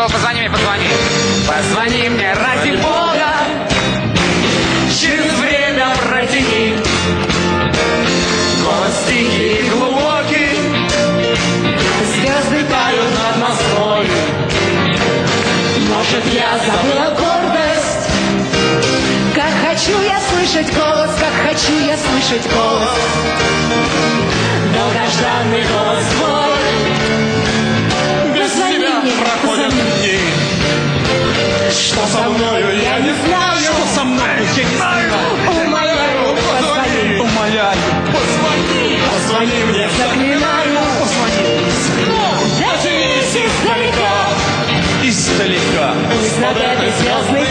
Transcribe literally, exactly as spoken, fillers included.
Бога, позвони мне, позвони. Позвони мне, ради Бога, через время протяни. Голос тихий и глубокий, звезды тают над Москвой. Может, я забыла гордость, как хочу я слышать голос, как хочу я слышать голос. Долгожданный голос твой. Без тебя проходят дни. Что со мною, я не знаю. Что со мною, я не знаю. Умоляю, позвони. Умоляю, позвони. Позвони мне, заклинаю. Позвони. Дождись издалека. Издалека. Пусть над этой звездной